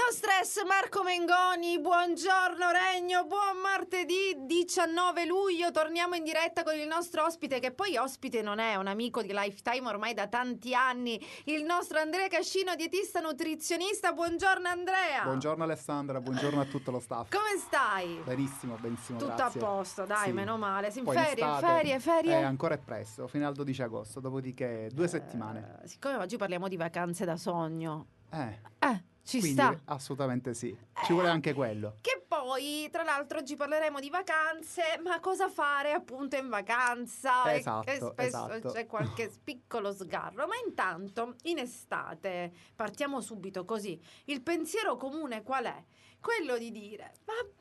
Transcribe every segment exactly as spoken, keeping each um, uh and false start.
Stress, Marco Mengoni, buongiorno Regno, buon martedì diciannove luglio, torniamo in diretta con il nostro ospite, che poi ospite non è, un amico di Lifetime ormai da tanti anni, il nostro Andrea Cascino, dietista nutrizionista. Buongiorno Andrea. Buongiorno Alessandra, buongiorno a tutto lo staff. Come stai? Benissimo, benissimo, Tutto grazie. a posto, dai, Sì. meno male. In Poi ferie, in estate, ferie, ferie? Eh, ancora è presto, fino al dodici agosto, dopodiché due Eh, settimane. Siccome oggi parliamo di vacanze da sogno, Eh, eh, ci quindi sta. assolutamente sì, ci Eh, vuole anche quello. Che poi, tra l'altro, oggi parleremo di vacanze, ma cosa fare appunto in vacanza? Esatto, e che spesso esatto. c'è qualche piccolo sgarro. Ma intanto, in estate, partiamo subito così. Il pensiero comune qual è? Quello di dire,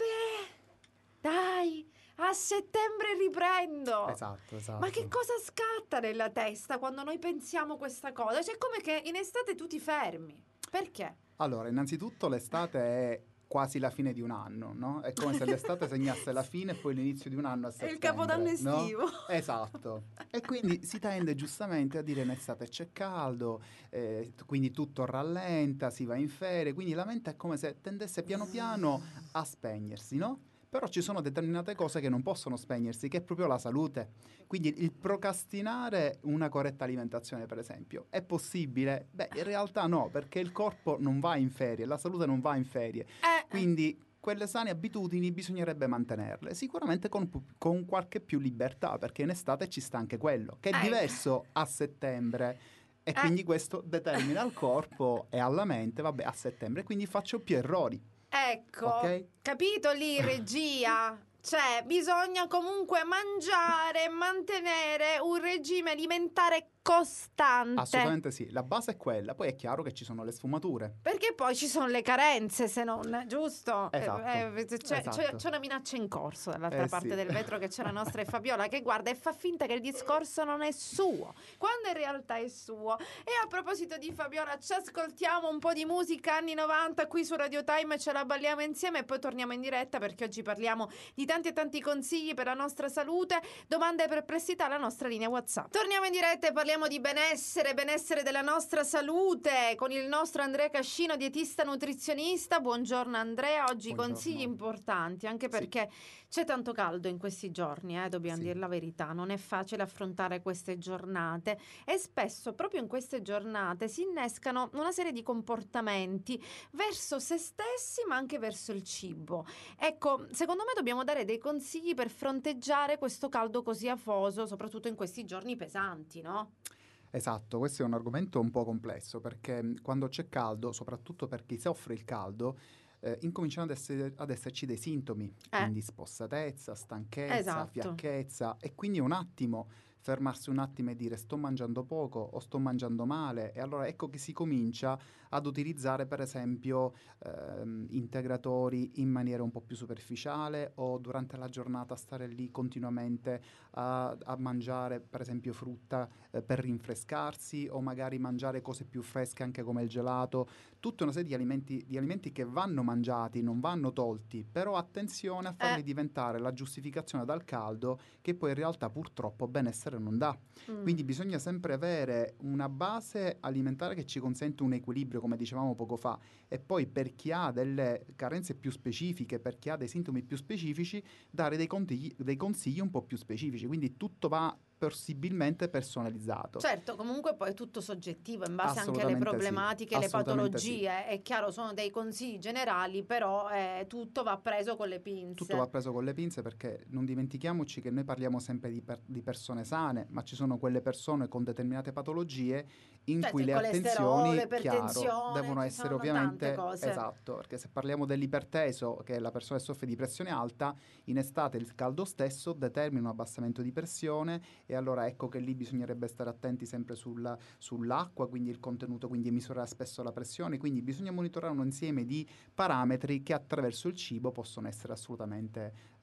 vabbè, dai, a settembre riprendo. Esatto, esatto. Ma che cosa scatta nella testa quando noi pensiamo questa cosa? Cioè, come che in estate tu ti fermi. Perché? Allora, innanzitutto l'estate è quasi la fine di un anno, no? È come se l'estate segnasse la fine e poi l'inizio di un anno a È settembre. il capodanno no? estivo. Esatto. E quindi si tende giustamente a dire in estate c'è caldo, eh, quindi tutto rallenta, si va in ferie, quindi la mente è come se tendesse piano piano a spegnersi, no? Però ci sono determinate cose che non possono spegnersi, che è proprio la salute. Quindi il procrastinare una corretta alimentazione, per esempio, è possibile? Beh, in realtà no, perché il corpo non va in ferie, la salute non va in ferie. Eh, Quindi quelle sane abitudini bisognerebbe mantenerle, sicuramente con, pu- con qualche più libertà, perché in estate ci sta anche quello, che è Eh. diverso a settembre. E Eh. quindi questo determina al corpo e alla mente, vabbè, a settembre, quindi faccio più errori. Ecco, Ok. capito lì, regia? Cioè, bisogna comunque mangiare e mantenere un regime alimentare costante. Assolutamente sì, la base è quella, poi è chiaro che ci sono le sfumature. Perché poi ci sono le carenze, se non, giusto? Esatto, Eh, eh, c'è, esatto. c'è- c'è una minaccia in corso dall'altra Eh, parte sì. del vetro, che c'è la nostra Fabiola che guarda e fa finta che il discorso non è suo, quando in realtà è suo. E a proposito di Fabiola, ci ascoltiamo un po' di musica anni novanta qui su Radio Time e ce la balliamo insieme e poi torniamo in diretta, perché oggi parliamo di tanti e tanti consigli per la nostra salute, domande e perplessità, la nostra linea WhatsApp. Torniamo in diretta e parliamo di benessere, benessere della nostra salute con il nostro Andrea Cascino, dietista nutrizionista. Buongiorno Andrea, oggi Buongiorno. consigli importanti, anche Sì. perché c'è tanto caldo in questi giorni, eh, dobbiamo Sì. dire la verità, non è facile affrontare queste giornate e spesso proprio in queste giornate si innescano una serie di comportamenti verso se stessi ma anche verso il cibo. Ecco, secondo me dobbiamo dare dei consigli per fronteggiare questo caldo così afoso, soprattutto in questi giorni pesanti, no? Esatto, questo è un argomento un po' complesso, perché mh, quando c'è caldo, soprattutto per chi soffre il caldo, eh, incominciano ad, essere- ad esserci dei sintomi, Eh. quindi spossatezza, stanchezza, Esatto. fiacchezza, e quindi un attimo fermarsi un attimo e dire sto mangiando poco o sto mangiando male, e allora ecco che si comincia ad utilizzare per esempio ehm, integratori in maniera un po' più superficiale, o durante la giornata stare lì continuamente a, a mangiare per esempio frutta eh, per rinfrescarsi, o magari mangiare cose più fresche anche come il gelato, tutta una serie di alimenti, di alimenti che vanno mangiati, non vanno tolti, però attenzione a farli Eh. diventare la giustificazione dal caldo, che poi in realtà purtroppo benessere non dà. Mm. Quindi bisogna sempre avere una base alimentare che ci consente un equilibrio, come dicevamo poco fa, e poi per chi ha delle carenze più specifiche, per chi ha dei sintomi più specifici, dare dei consigli, dei consigli un po' più specifici. Quindi tutto va possibilmente personalizzato. Certo, comunque poi è tutto soggettivo in base anche alle Assolutamente sì, problematiche, alle assolutamente sì. patologie. È chiaro, sono dei consigli generali, però eh, tutto va preso con le pinze. Tutto va preso con le pinze, perché non dimentichiamoci che noi parliamo sempre di, per- di persone sane, ma ci sono quelle persone con determinate patologie in Certo, cui il le colesterolo, attenzioni, chiaro, l'ipertensione, devono ci essere sono ovviamente tante cose. esatto, perché se parliamo dell'iperteso, che è la persona che soffre di pressione alta, in estate il caldo stesso determina un abbassamento di pressione, e allora ecco che lì bisognerebbe stare attenti sempre sulla- sull'acqua, quindi il contenuto, quindi misurare spesso la pressione, quindi bisogna monitorare un insieme di parametri che attraverso il cibo possono essere assolutamente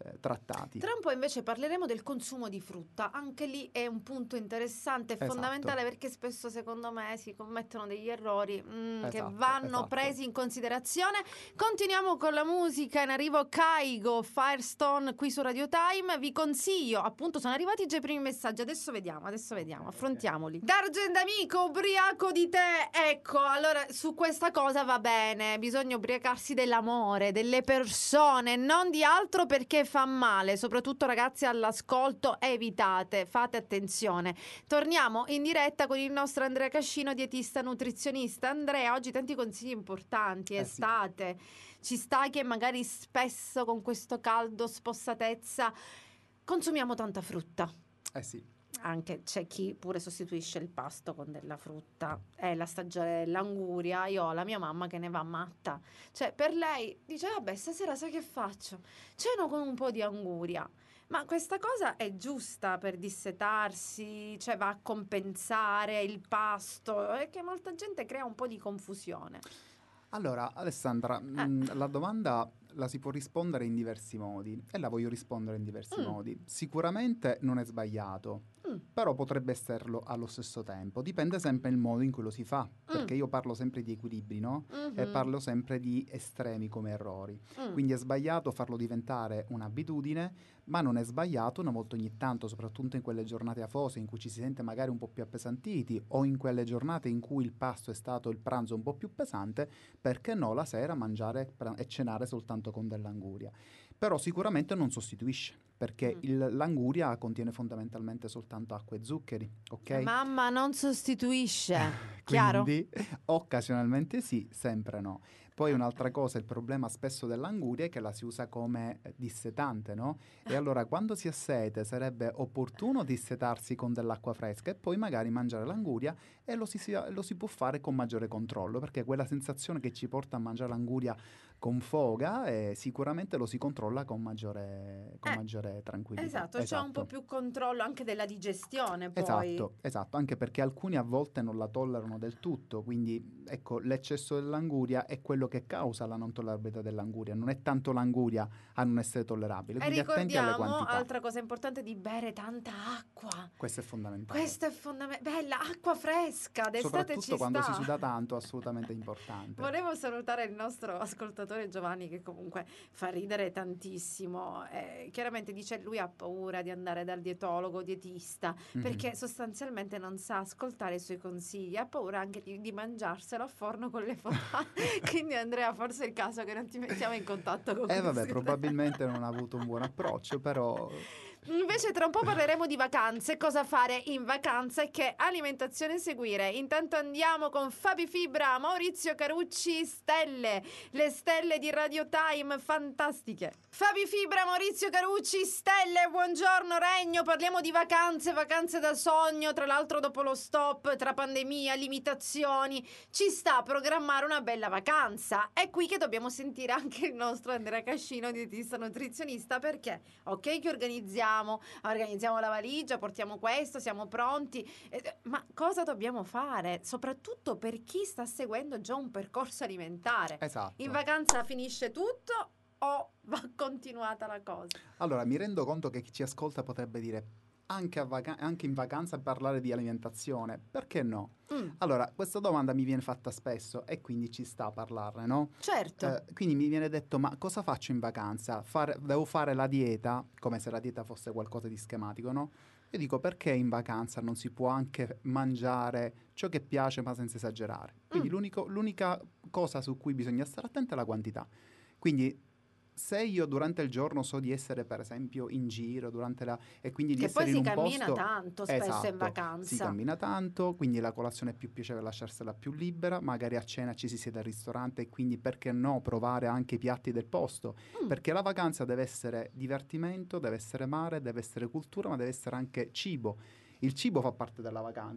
eh, trattati. Tra un po' invece parleremo del consumo di frutta, anche lì è un punto interessante e Esatto. fondamentale, perché spesso secondo me si commettono degli errori mm, che Esatto, vanno esatto. presi in considerazione. Continuiamo con la musica, in arrivo Kygo, Firestone qui su Radio Time. Vi consiglio, appunto sono arrivati già i primi messaggi, adesso vediamo, adesso vediamo, Okay, affrontiamoli. D'Argent amico, ubriaco di te. Ecco, allora su questa cosa va bene, bisogna ubriacarsi dell'amore, delle persone, non di altro, perché fa male, soprattutto ragazzi all'ascolto, evitate, fate attenzione. Torniamo in diretta con il nostro Andrea Cascino, dietista nutrizionista. Andrea, oggi tanti consigli importanti, Eh sì. estate, ci sta che magari spesso con questo caldo, spossatezza, consumiamo tanta frutta. Eh sì. Anche c'è chi pure sostituisce il pasto con della frutta. È la stagione dell'anguria. Io ho la mia mamma che ne va matta. Cioè, per lei dice: vabbè, stasera sai che faccio? Ceno con un po' di anguria. Ma questa cosa è giusta per dissetarsi? Cioè, va a compensare il pasto? È che molta gente crea un po' di confusione. Allora, Alessandra, Eh. mh, la domanda la si può rispondere in diversi modi e la voglio rispondere in diversi Mm. modi. Sicuramente non è sbagliato, Mm. però potrebbe esserlo allo stesso tempo. Dipende sempre il modo in cui lo si fa, perché Mm. io parlo sempre di equilibri, no? Mhm. E parlo sempre di estremi come errori. Mm. Quindi è sbagliato farlo diventare un'abitudine, ma non è sbagliato una volta ogni tanto, soprattutto in quelle giornate afose in cui ci si sente magari un po' più appesantiti, o in quelle giornate in cui il pasto è stato il pranzo un po' più pesante, perché no la sera mangiare pra- e cenare soltanto con dell'anguria. Però sicuramente non sostituisce, perché Mm. il- l'anguria contiene fondamentalmente soltanto acqua e zuccheri, ok? Mamma non sostituisce. Chiaro? Quindi occasionalmente sì, sempre no. Poi un'altra cosa, il problema spesso dell'anguria è che la si usa come eh, dissetante, no? E allora quando si ha sete sarebbe opportuno dissetarsi con dell'acqua fresca e poi magari mangiare l'anguria, e lo si, sia- lo si può fare con maggiore controllo, perché quella sensazione che ci porta a mangiare l'anguria con foga eh, sicuramente lo si controlla con maggiore, con Eh, maggiore tranquillità. Esatto, c'è un po' più controllo anche della digestione poi. Esatto, esatto, anche perché alcuni a volte non la tollerano del tutto, quindi ecco, l'eccesso dell'anguria è quello che causa la non tollerabilità dell'anguria, non è tanto l'anguria a non essere tollerabile, E quindi attenti alle ricordiamo, quantità. altra cosa importante, di bere tanta acqua. Questo è fondamentale. Questo è fondamentale. Bella, acqua fresca, d'estate Soprattutto ci quando sta. si suda tanto, assolutamente importante. Volevo salutare il nostro ascoltatore Giovanni, che comunque fa ridere tantissimo. Eh, chiaramente dice lui ha paura di andare dal dietologo, dietista, Mhm. perché sostanzialmente non sa ascoltare i suoi consigli, ha paura anche di, di mangiarselo a forno con le fotate. Quindi Andrea, forse è il caso che non ti mettiamo in contatto con Eh vabbè, questo. probabilmente non ha avuto un buon approccio, però Invece tra un po' parleremo di vacanze, cosa fare in vacanza e che alimentazione seguire. Intanto andiamo con Fabi Fibra, Maurizio Carucci, Stelle, le stelle di Radio Time, fantastiche. Fabi Fibra, Maurizio Carucci, Stelle, buongiorno Regno, parliamo di vacanze, vacanze da sogno, tra l'altro dopo lo stop, tra pandemia, limitazioni, ci sta a programmare una bella vacanza. È qui che dobbiamo sentire anche il nostro Andrea Cascino, dietista nutrizionista, perché ok che organizziamo organizziamo la valigia, portiamo questo, siamo pronti, eh, ma cosa dobbiamo fare? Soprattutto per chi sta seguendo già un percorso alimentare. esatto. In vacanza finisce tutto o va continuata la cosa? Allora, mi rendo conto che chi ci ascolta potrebbe dire anche, a vaca- anche in vacanza parlare di alimentazione, perché no? Mm, Allora, questa domanda mi viene fatta spesso e quindi ci sta a parlarne, no? certo. Eh, quindi mi viene detto, ma cosa faccio in vacanza? Fare- devo fare la dieta, come se la dieta fosse qualcosa di schematico, no? Io dico, perché in vacanza non si può anche mangiare ciò che piace ma senza esagerare? Quindi Mm. l'unico- l'unica cosa su cui bisogna stare attenti è la quantità. Quindi se io durante il giorno so di essere per esempio in giro durante la, e quindi di Che essere poi in si un cammina posto tanto spesso esatto, in vacanza. si cammina tanto, quindi la colazione è più piacevole lasciarsela più libera, magari a cena ci si siede al ristorante e quindi perché no provare anche i piatti del posto, Mm. perché la vacanza deve essere divertimento, deve essere mare, deve essere cultura, ma deve essere anche cibo. Il cibo fa parte della vacanza,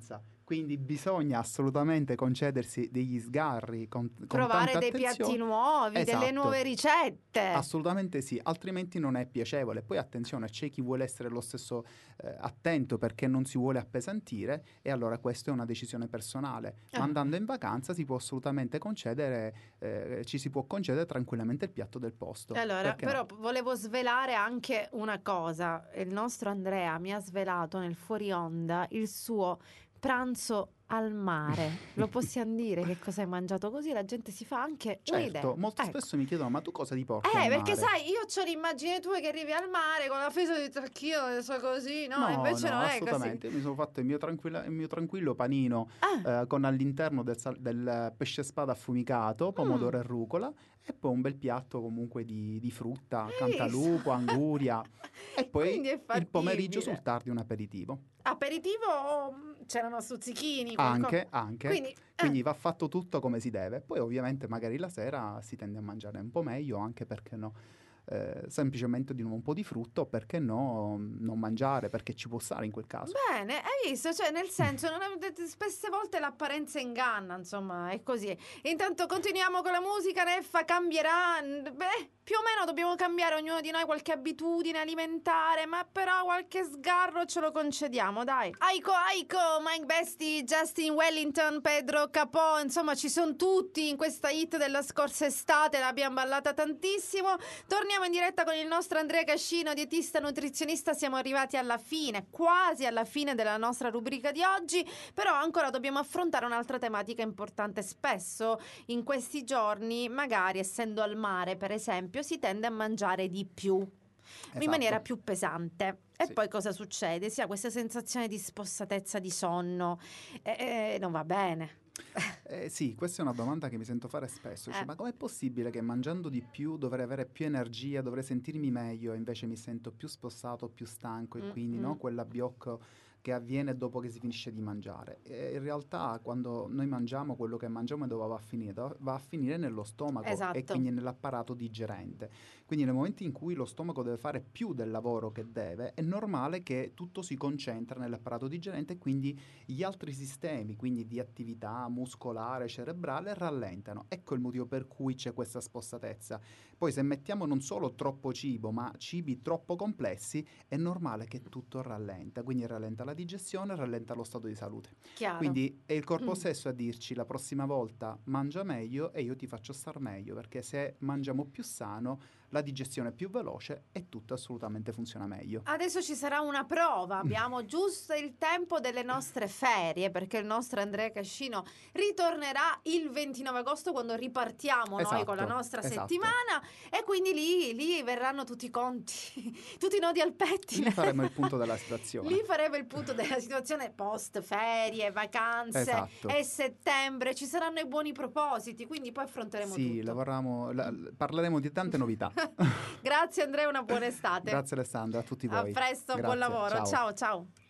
Quindi bisogna assolutamente concedersi degli sgarri con, con Provare tanta dei attenzione. piatti nuovi, Esatto. delle nuove ricette. Assolutamente sì, altrimenti non è piacevole. Poi attenzione, c'è chi vuole essere lo stesso eh, attento perché non si vuole appesantire, e allora questa è una decisione personale. Ma Ah. andando in vacanza si può assolutamente concedere, eh, ci si può concedere tranquillamente il piatto del posto. Allora, Perché però no? volevo svelare anche una cosa. Il nostro Andrea mi ha svelato nel fuori onda il suo pranzo al mare. Lo possiamo dire che cosa hai mangiato, così la gente si fa anche un'idea. Certo, molto Ecco. spesso mi chiedono: ma tu cosa ti porti Eh, al perché mare? sai, io ho l'immagine tua che arrivi al mare con la fesa di tacchino, so così, no? No, Invece no, non è così. assolutamente. Io mi sono fatto il mio, tranquilla- il mio tranquillo panino Ah, eh, con all'interno del, sal- del pesce spada affumicato, pomodoro Mm. e rucola, e poi un bel piatto comunque di, di frutta, hai visto? cantalupo, anguria, e poi Quindi è il pomeriggio fattibile. sul tardi un aperitivo. Aperitivo mm, c'erano stuzzichini, qualcosa. Anche, anche. Quindi, eh, Quindi va fatto tutto come si deve. Poi ovviamente magari la sera si tende a mangiare un po' meglio, anche perché no. Eh, semplicemente di nuovo un po' di frutta, o perché no, non mangiare, perché ci può stare in quel caso. bene, hai visto? Cioè, nel senso, non è- spesse volte l'apparenza inganna, insomma, è così. Intanto continuiamo con la musica, Neffa cambierà. Beh, più o meno dobbiamo cambiare ognuno di noi qualche abitudine alimentare, ma però qualche sgarro ce lo concediamo, dai. Aiko, Aiko, Mike Besti, Justin Wellington, Pedro Capò, insomma, ci sono tutti in questa hit della scorsa estate, l'abbiamo ballata tantissimo. Torniamo in diretta con il nostro Andrea Cascino, dietista nutrizionista. Siamo arrivati alla fine, quasi alla fine della nostra rubrica di oggi, però ancora dobbiamo affrontare un'altra tematica importante. Spesso in questi giorni, magari essendo al mare per esempio, si tende a mangiare di più, Esatto. in maniera più pesante. E Sì. poi cosa succede? Si ha questa sensazione di spossatezza di sonno e, e non va bene. Eh, sì, questa è una domanda che mi sento fare spesso. Cioè, Eh. ma com'è possibile che mangiando di più dovrei avere più energia, dovrei sentirmi meglio, e invece mi sento più spossato, più stanco, e Mm, quindi mm. no, quell'abbiocco che avviene dopo che si finisce di mangiare. E in realtà quando noi mangiamo, quello che mangiamo e dove va a finire? Do- Va a finire nello stomaco, Esatto. e quindi nell'apparato digerente. Quindi nel momento in cui lo stomaco deve fare più del lavoro che deve, è normale che tutto si concentra nell'apparato digerente, e quindi gli altri sistemi, quindi di attività muscolare, cerebrale, rallentano. Ecco il motivo per cui c'è questa spossatezza. Poi se mettiamo non solo troppo cibo, ma cibi troppo complessi, è normale che tutto rallenta. Quindi rallenta la digestione, rallenta lo stato di salute. Chiaro. Quindi è il corpo Mm. stesso a dirci: la prossima volta mangia meglio e io ti faccio star meglio, perché se mangiamo più sano, la digestione è più veloce e tutto assolutamente funziona meglio. Adesso ci sarà una prova, abbiamo giusto il tempo delle nostre ferie, perché il nostro Andrea Cascino ritornerà il ventinove agosto, quando ripartiamo noi con la Esatto, nostra esatto. settimana, e quindi lì, lì verranno tutti i conti, tutti i nodi al pettine. Lì faremo il punto della situazione. Lì faremo il punto della situazione post ferie, vacanze, Esatto. è settembre, ci saranno i buoni propositi, quindi poi affronteremo Sì, tutto. lavoriamo, la- parleremo di tante novità. Grazie Andrea, una buona estate. Grazie Alessandra, a tutti A voi. presto, buon Grazie, lavoro. ciao. Ciao ciao.